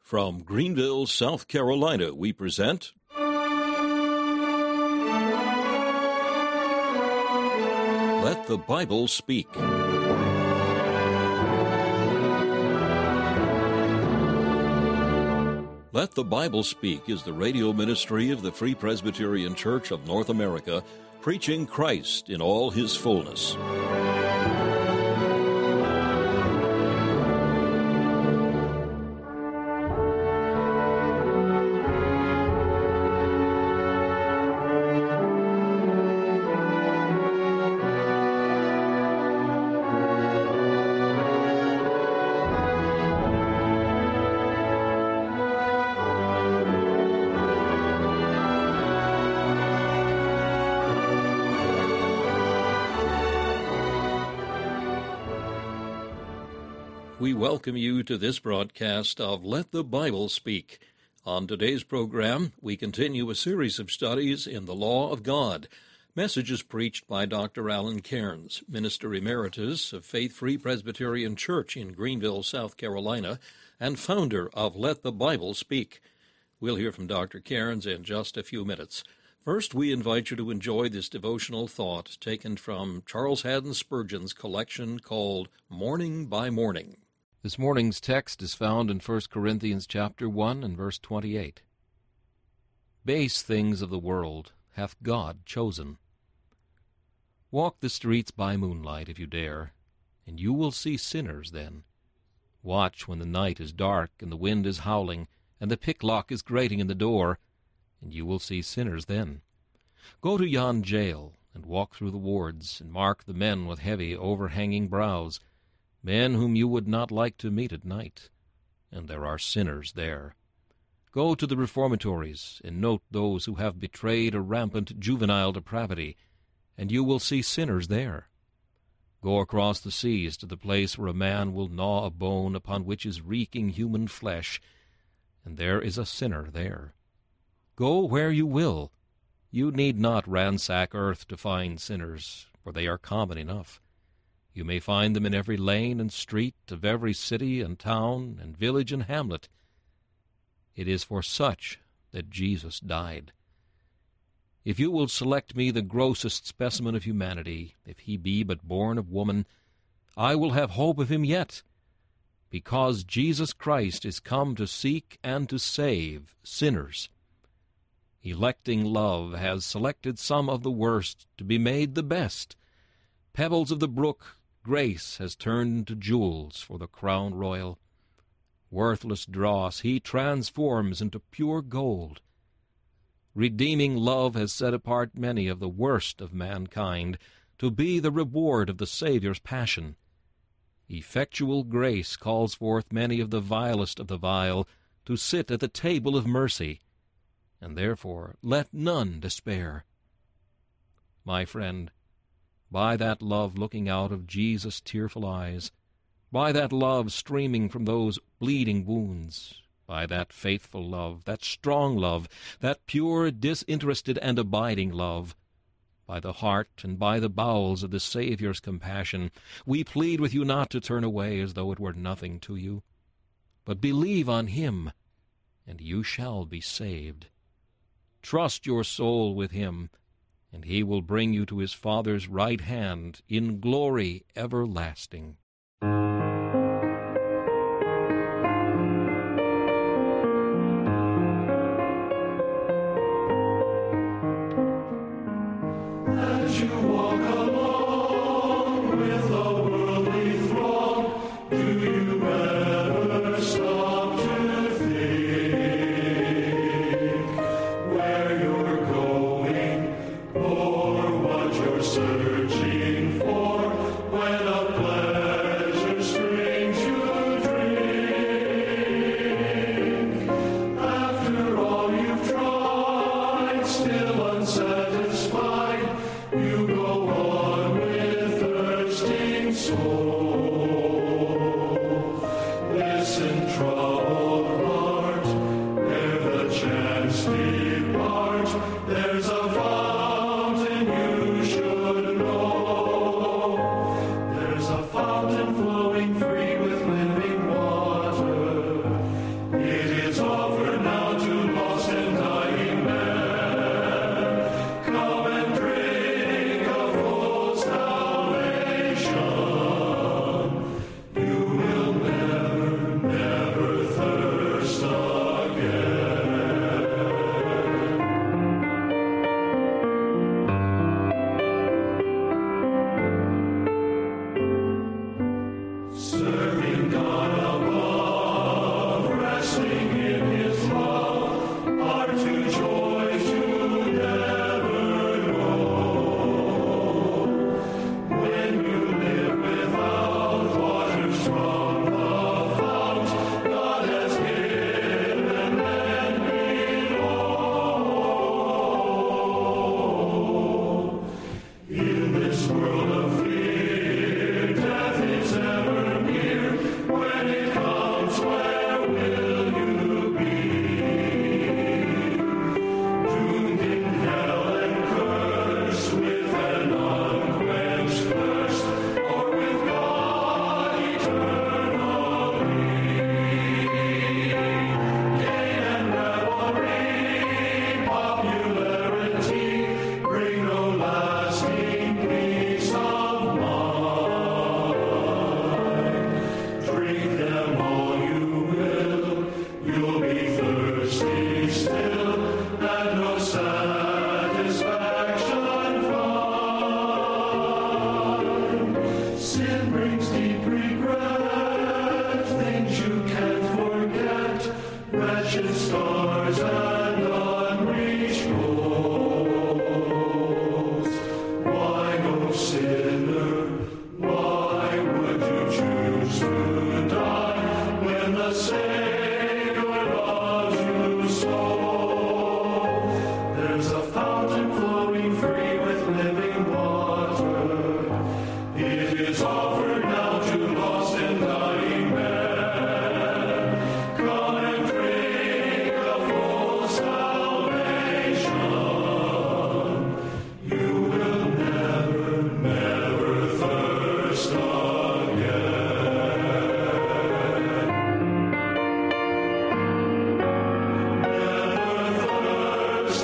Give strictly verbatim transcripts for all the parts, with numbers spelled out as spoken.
From Greenville, South Carolina, we present Let the Bible Speak. Let the Bible Speak is the radio ministry of the Free Presbyterian Church of North America, preaching Christ in all his fullness. We welcome you to this broadcast of Let the Bible Speak. On today's program, we continue a series of studies in the law of God, messages preached by Doctor Alan Cairns, Minister Emeritus of Faith Free Presbyterian Church in Greenville, South Carolina, and founder of Let the Bible Speak. We'll hear from Doctor Cairns in just a few minutes. First, we invite you to enjoy this devotional thought taken from Charles Haddon Spurgeon's collection called Morning by Morning. This morning's text is found in First Corinthians chapter one and verse twenty-eight. Base things of the world hath God chosen. Walk the streets by moonlight if you dare, and you will see sinners then. Watch when the night is dark and the wind is howling, and the picklock is grating in the door, and you will see sinners then. Go to yon jail, and walk through the wards, and mark the men with heavy, overhanging brows, men whom you would not like to meet at night, and there are sinners there. Go to the reformatories, and note those who have betrayed a rampant juvenile depravity, and you will see sinners there. Go across the seas to the place where a man will gnaw a bone upon which is reeking human flesh, and there is a sinner there. Go where you will. You need not ransack earth to find sinners, for they are common enough. You may find them in every lane and street of every city and town and village and hamlet. It is for such that Jesus died. If you will select me the grossest specimen of humanity, if he be but born of woman, I will have hope of him yet, because Jesus Christ is come to seek and to save sinners. Electing love has selected some of the worst to be made the best. Pebbles of the brook, grace has turned into jewels for the crown royal. Worthless dross he transforms into pure gold. Redeeming love has set apart many of the worst of mankind to be the reward of the Savior's passion. Effectual grace calls forth many of the vilest of the vile to sit at the table of mercy, and therefore let none despair. My friend, by that love looking out of Jesus' tearful eyes, by that love streaming from those bleeding wounds, by that faithful love, that strong love, that pure, disinterested, and abiding love, by the heart and by the bowels of the Savior's compassion, we plead with you not to turn away as though it were nothing to you, but believe on him, and you shall be saved. Trust your soul with him, and he will bring you to his Father's right hand in glory everlasting. As you walk along with a worldly throng, do you ever stop to think where you're going, or what you're searching for, when a wretched stars and unreached goals. Why, O sinner, why would you choose to die when the Savior loves you so? There's a fountain flowing free with living water. It is offered now to lost and dying men. Come and drink of full salvation. You will never, never thirst again. Never thirst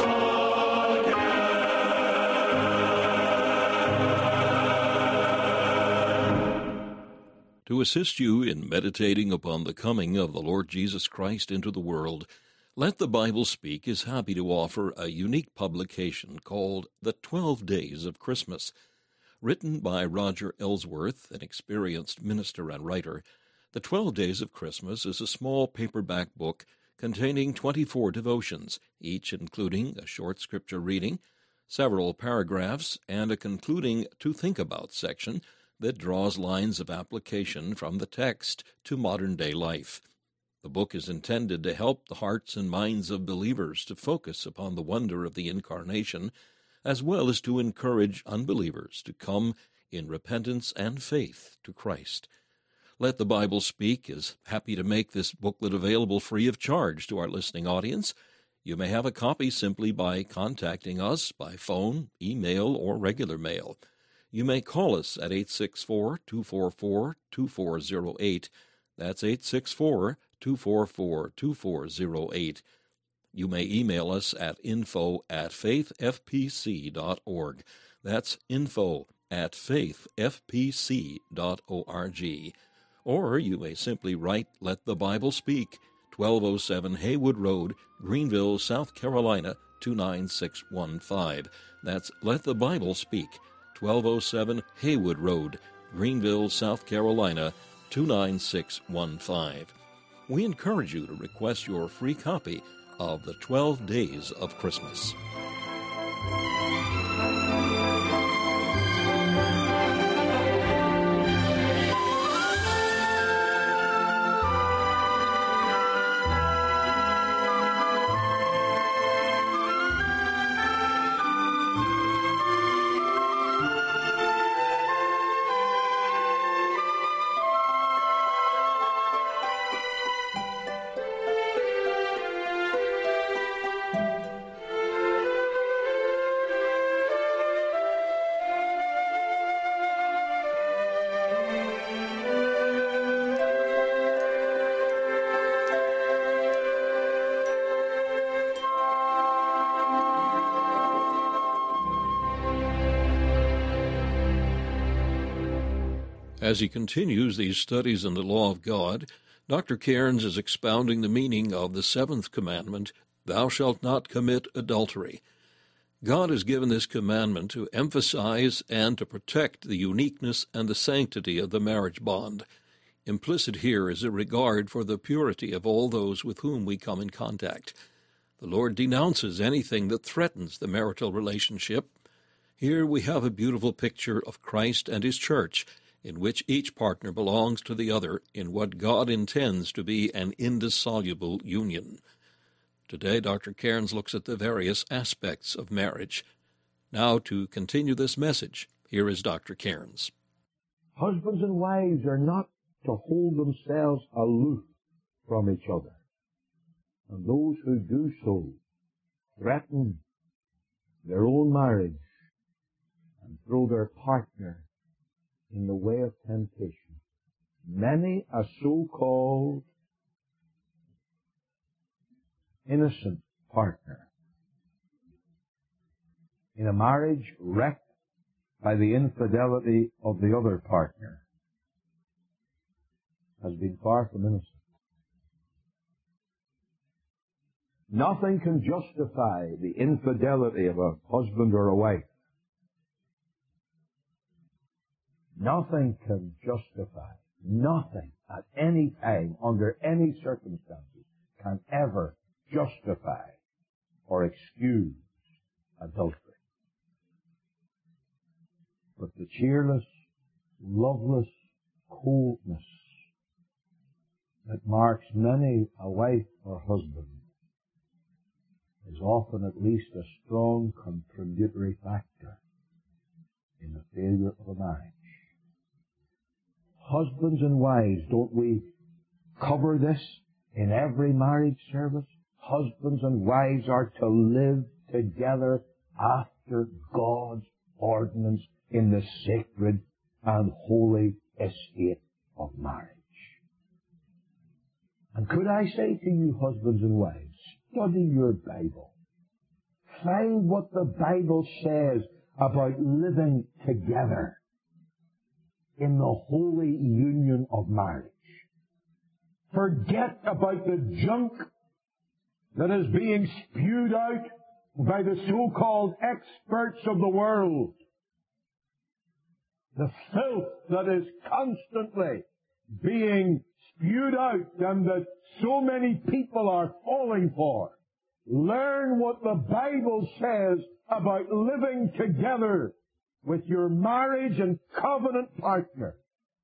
To assist you in meditating upon the coming of the Lord Jesus Christ into the world, Let the Bible Speak is happy to offer a unique publication called The Twelve Days of Christmas. Written by Roger Ellsworth, an experienced minister and writer, The Twelve Days of Christmas is a small paperback book containing twenty-four devotions, each including a short scripture reading, several paragraphs, and a concluding To Think About section that draws lines of application from the text to modern-day life. The book is intended to help the hearts and minds of believers to focus upon the wonder of the Incarnation, as well as to encourage unbelievers to come in repentance and faith to Christ. Let the Bible Speak is happy to make this booklet available free of charge to our listening audience. You may have a copy simply by contacting us by phone, email, or regular mail. You may call us at eight six four, two four four, two four zero eight. That's eight six four, two four four, two four zero eight. You may email us at info at faith f p c dot org. That's info at faith f p c dot org. Or you may simply write Let the Bible Speak, twelve oh seven Haywood Road, Greenville, South Carolina, two nine six one five. That's Let the Bible Speak, twelve oh seven Haywood Road, Greenville, South Carolina, two nine six one five. We encourage you to request your free copy of the twelve Days of Christmas. As he continues these studies in the law of God, Doctor Cairns is expounding the meaning of the seventh commandment, Thou shalt not commit adultery. God has given this commandment to emphasize and to protect the uniqueness and the sanctity of the marriage bond. Implicit here is a regard for the purity of all those with whom we come in contact. The Lord denounces anything that threatens the marital relationship. Here we have a beautiful picture of Christ and his church, in which each partner belongs to the other in what God intends to be an indissoluble union. Today, Doctor Cairns looks at the various aspects of marriage. Now, to continue this message, here is Doctor Cairns. Husbands and wives are not to hold themselves aloof from each other. And those who do so threaten their own marriage and throw their partner in the way of temptation. Many a so-called innocent partner in a marriage wrecked by the infidelity of the other partner has been far from innocent. Nothing can justify the infidelity of a husband or a wife. Nothing can justify, nothing at any time, under any circumstances, can ever justify or excuse adultery. But the cheerless, loveless coldness that marks many a wife or husband is often at least a strong contributory factor in the failure of a marriage. Husbands and wives, don't we cover this in every marriage service? Husbands and wives are to live together after God's ordinance in the sacred and holy estate of marriage. And could I say to you, husbands and wives, study your Bible. Find what the Bible says about living together in the holy union of marriage. Forget about the junk that is being spewed out by the so-called experts of the world. The filth that is constantly being spewed out and that so many people are falling for. Learn what the Bible says about living together with your marriage and covenant partner.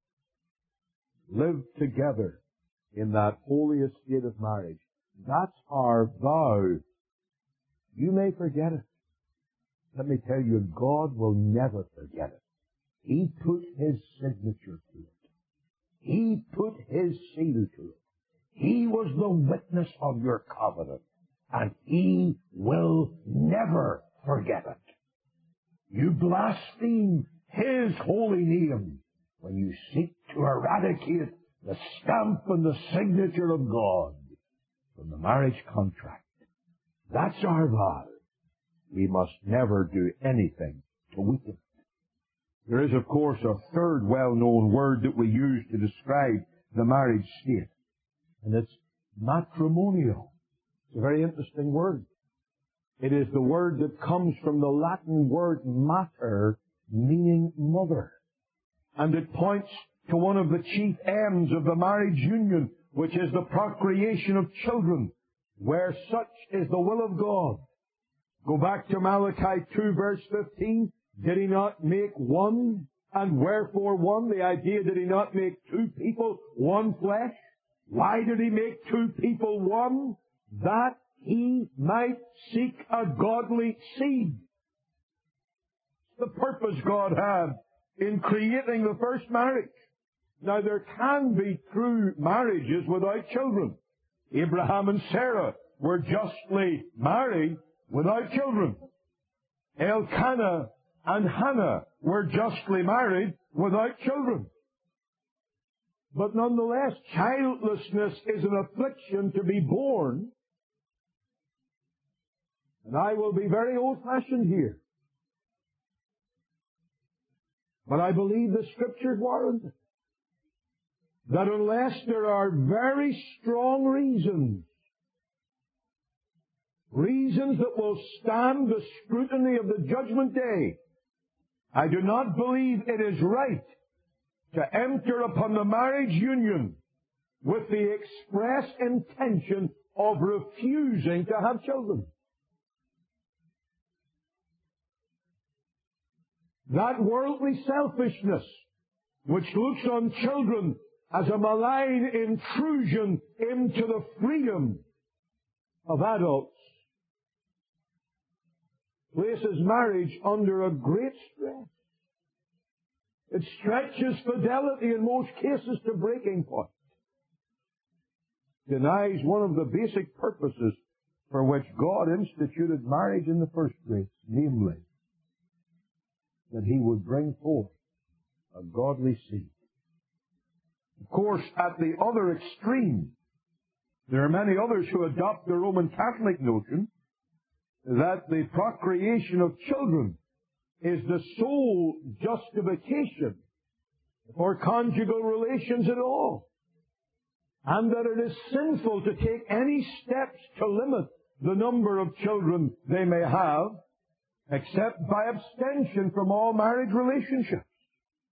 Live together in that holy estate of marriage. That's our vow. You may forget it. Let me tell you, God will never forget it. He put His signature to it. He put His seal to it. He was the witness of your covenant, and He will never forget it. You blaspheme His holy name when you seek to eradicate the stamp and the signature of God from the marriage contract. That's our vow. We must never do anything to weaken it. There is, of course, a third well-known word that we use to describe the marriage state, and it's matrimonial. It's a very interesting word. It is the word that comes from the Latin word mater, meaning mother. And it points to one of the chief aims of the marriage union, which is the procreation of children, where such is the will of God. Go back to Malachi two, verse fifteen. Did He not make one, and wherefore one? The idea, did He not make two people one flesh? Why did He make two people one? That He might seek a godly seed. The purpose God had in creating the first marriage. Now, there can be true marriages without children. Abraham and Sarah were justly married without children. Elkanah and Hannah were justly married without children. But nonetheless, childlessness is an affliction to be borne. And I will be very old-fashioned here. But I believe the Scriptures warrant it. That unless there are very strong reasons, reasons that will stand the scrutiny of the judgment day, I do not believe it is right to enter upon the marriage union with the express intention of refusing to have children. That worldly selfishness, which looks on children as a malign intrusion into the freedom of adults, places marriage under a great stress. It stretches fidelity in most cases to breaking point. Denies one of the basic purposes for which God instituted marriage in the first place, namely, that He would bring forth a godly seed. Of course, at the other extreme, there are many others who adopt the Roman Catholic notion that the procreation of children is the sole justification for conjugal relations at all, and that it is sinful to take any steps to limit the number of children they may have, except by abstention from all marriage relationships.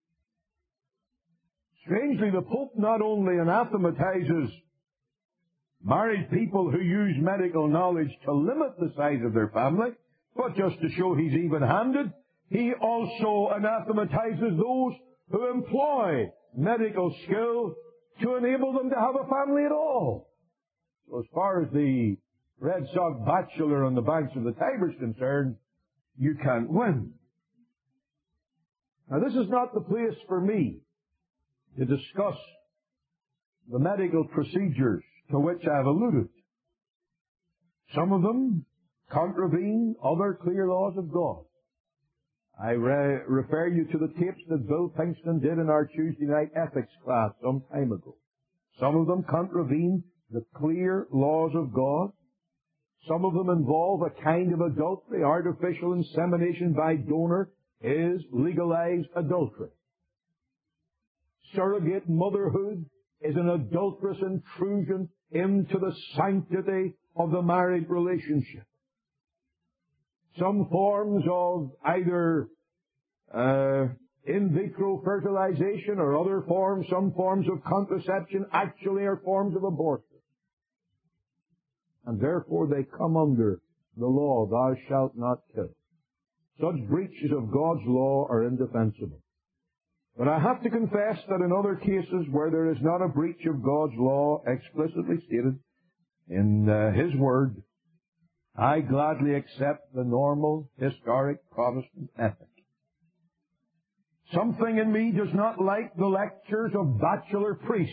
Strangely, the Pope not only anathematizes Married people who use medical knowledge to limit the size of their family, but just to show he's even-handed, he also anathematizes those who employ medical skill to enable them to have a family at all. So as far as the Red Sox bachelor on the banks of the Tiber is concerned, you can't win. Now, this is not the place for me to discuss the medical procedures to which I have alluded. Some of them contravene other clear laws of God. I re- refer you to the tapes that Bill Pinkston did in our Tuesday night ethics class some time ago. Some of them contravene the clear laws of God. Some of them involve a kind of adultery. Artificial insemination by donor is legalized adultery. Surrogate motherhood is an adulterous intrusion into the sanctity of the married relationship. Some forms of either uh, in vitro fertilization or other forms, some forms of contraception actually are forms of abortion. And therefore they come under the law, thou shalt not kill. Such breaches of God's law are indefensible. But I have to confess that in other cases where there is not a breach of God's law explicitly stated in uh, His Word, I gladly accept the normal, historic Protestant ethic. Something in me does not like the lectures of bachelor priests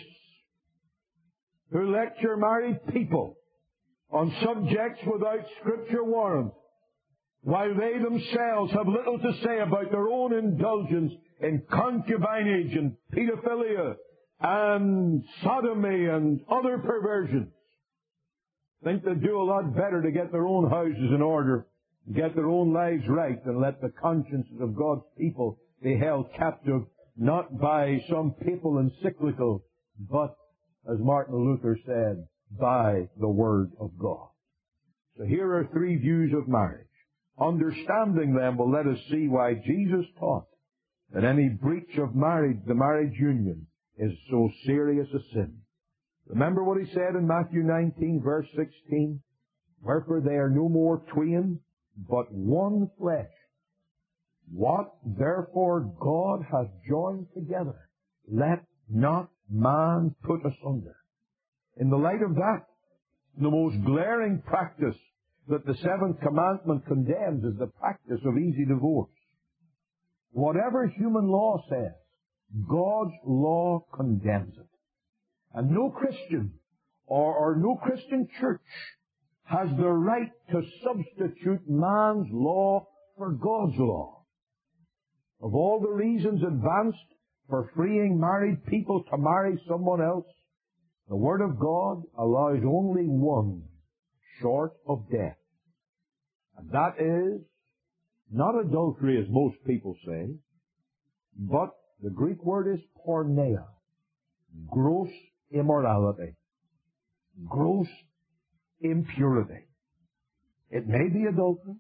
who lecture married people on subjects without Scripture warrant, while they themselves have little to say about their own indulgence in concubinage and pedophilia and sodomy and other perversions. Think they'd do a lot better to get their own houses in order, get their own lives right, than let the consciences of God's people be held captive, not by some papal encyclical, but, as Martin Luther said, by the Word of God. So here are three views of marriage. Understanding them will let us see why Jesus taught that any breach of marriage, the marriage union, is so serious a sin. Remember what he said in Matthew nineteen, verse sixteen? Wherefore they are no more twain, but one flesh. What therefore God hath joined together, let not man put asunder. In the light of that, the most glaring practice that the seventh commandment condemns is the practice of easy divorce. Whatever human law says, God's law condemns it. And no Christian or, or no Christian church has the right to substitute man's law for God's law. Of all the reasons advanced for freeing married people to marry someone else, the Word of God allows only one, short of death. And that is not adultery, as most people say, but the Greek word is porneia, gross immorality, gross impurity. It may be adultery,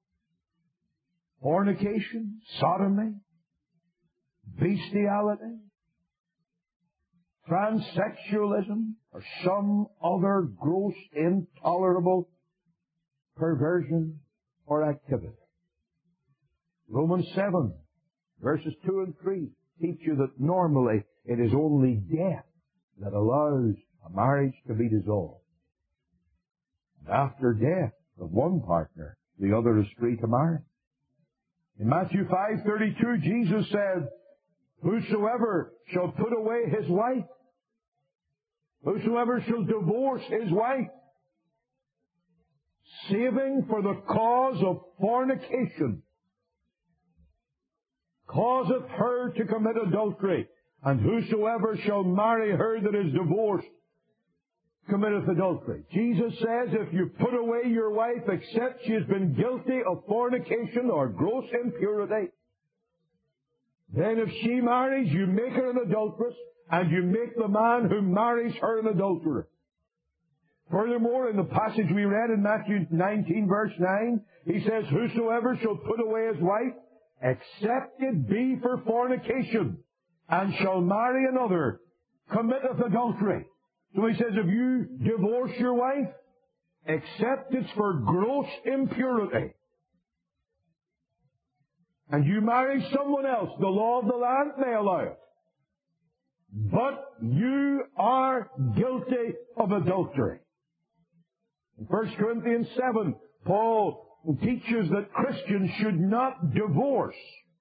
fornication, sodomy, bestiality, transsexualism, or some other gross, intolerable perversion or activity. Romans seven, verses two and three teach you that normally it is only death that allows a marriage to be dissolved. And after death of one partner, the other is free to marry. In Matthew five thirty-two, Jesus said, whosoever shall put away his wife, whosoever shall divorce his wife, saving for the cause of fornication, causeth her to commit adultery, and whosoever shall marry her that is divorced committeth adultery. Jesus says if you put away your wife except she has been guilty of fornication or gross impurity, then if she marries, you make her an adulteress, and you make the man who marries her an adulterer. Furthermore, in the passage we read in Matthew nineteen, verse nine, he says, whosoever shall put away his wife, except it be for fornication, and shall marry another, committeth adultery. So he says, if you divorce your wife, except it's for gross impurity, and you marry someone else, the law of the land may allow it. But you are guilty of adultery. In First Corinthians seven, Paul teaches that Christians should not divorce.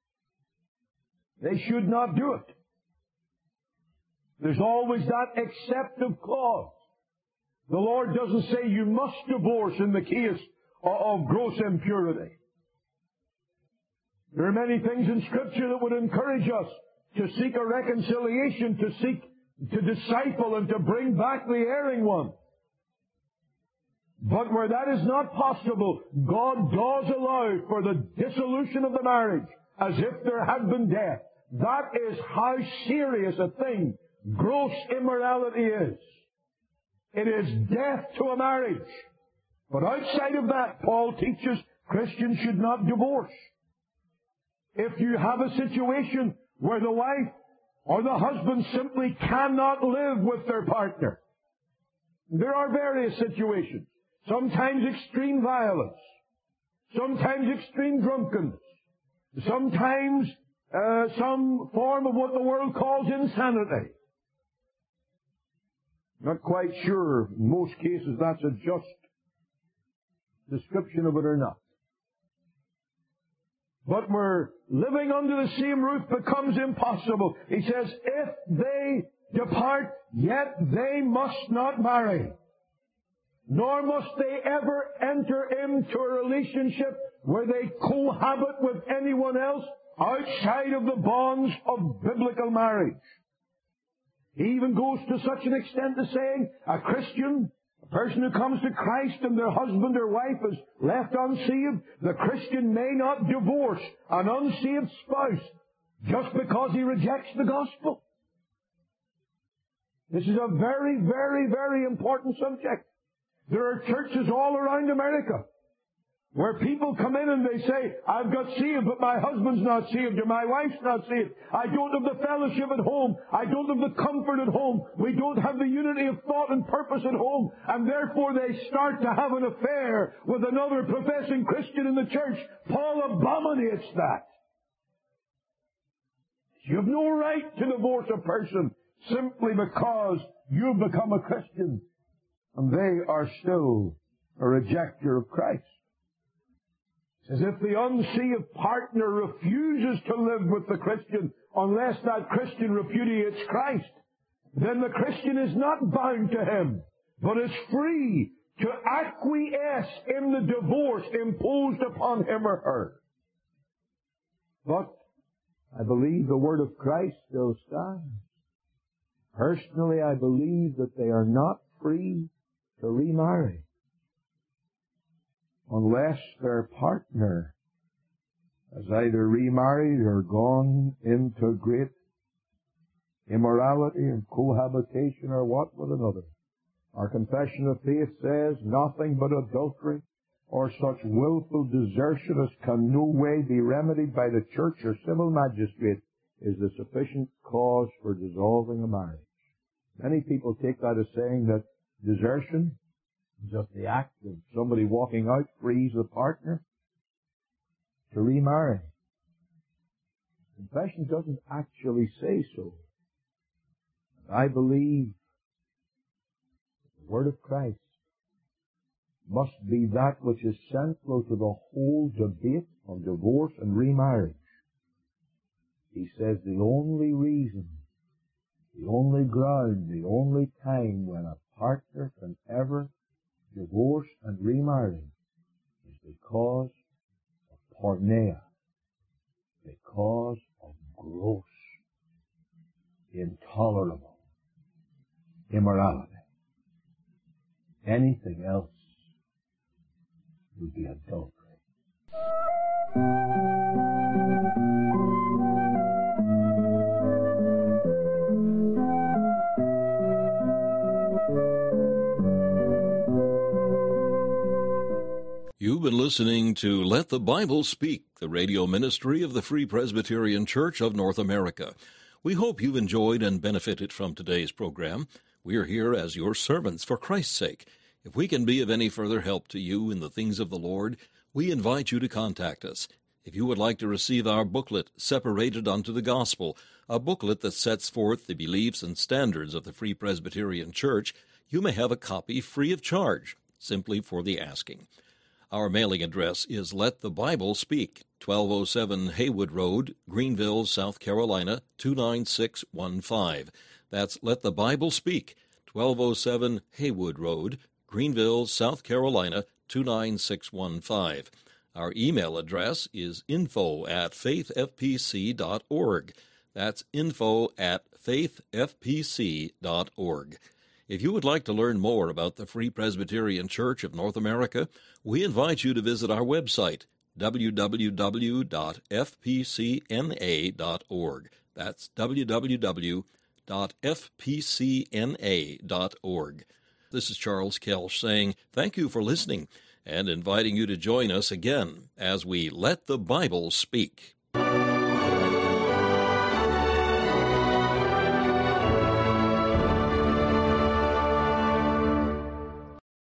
They should not do it. There's always that exceptive clause. The Lord doesn't say you must divorce in the case of gross impurity. There are many things in Scripture that would encourage us to seek a reconciliation, to seek to disciple and to bring back the erring one. But where that is not possible, God does allow for the dissolution of the marriage as if there had been death. That is how serious a thing gross immorality is. It is death to a marriage. But outside of that, Paul teaches Christians should not divorce. If you have a situation where the wife or the husband simply cannot live with their partner, there are various situations. Sometimes extreme violence, sometimes extreme drunkenness, sometimes uh, some form of what the world calls insanity. Not quite sure in most cases that's a just description of it or not. But where living under the same roof becomes impossible, he says, if they depart, yet they must not marry. Nor must they ever enter into a relationship where they cohabit with anyone else outside of the bonds of biblical marriage. He even goes to such an extent to saying a Christian, a person who comes to Christ and their husband or wife is left unsaved, the Christian may not divorce an unsaved spouse just because he rejects the gospel. This is a very, very, very important subject. There are churches all around America where people come in and they say, I've got saved, but my husband's not saved, or my wife's not saved. I don't have the fellowship at home. I don't have the comfort at home. We don't have the unity of thought and purpose at home. And therefore they start to have an affair with another professing Christian in the church. Paul abominates that. You have no right to divorce a person simply because you've become a Christian and they are still a rejecter of Christ. As if the unsaved partner refuses to live with the Christian unless that Christian repudiates Christ, then the Christian is not bound to him, but is free to acquiesce in the divorce imposed upon him or her. But I believe the word of Christ still stands. Personally, I believe that they are not free to remarry unless their partner has either remarried or gone into great immorality and cohabitation or what with another. Our confession of faith says nothing but adultery or such willful desertion as can no way be remedied by the church or civil magistrate is the sufficient cause for dissolving a marriage. Many people take that as saying that desertion is just the act of somebody walking out frees the partner to remarry. Confession doesn't actually say so. I believe the Word of Christ must be that which is central to the whole debate on divorce and remarriage. He says the only reason, the only ground, the only time when a partner can ever divorce and remarry is because of porneia, because of gross, intolerable immorality. Anything else would be adultery. You've been listening to Let the Bible Speak, the radio ministry of the Free Presbyterian Church of North America. We hope you've enjoyed and benefited from today's program. We're here as your servants for Christ's sake. If we can be of any further help to you in the things of the Lord, we invite you to contact us. If you would like to receive our booklet, Separated unto the Gospel, a booklet that sets forth the beliefs and standards of the Free Presbyterian Church, you may have a copy free of charge, simply for the asking. Our mailing address is Let the Bible Speak, twelve oh seven Haywood Road, Greenville, South Carolina, two nine six one five. That's Let the Bible Speak, twelve oh seven Haywood Road, Greenville, South Carolina, two nine six one five. Our email address is info at faith f p c dot org. That's info at faith f p c dot org. If you would like to learn more about the Free Presbyterian Church of North America, we invite you to visit our website, w w w dot f p c n a dot org. That's w w w dot f p c n a dot org. This is Charles Kelsch saying thank you for listening and inviting you to join us again as we Let the Bible Speak.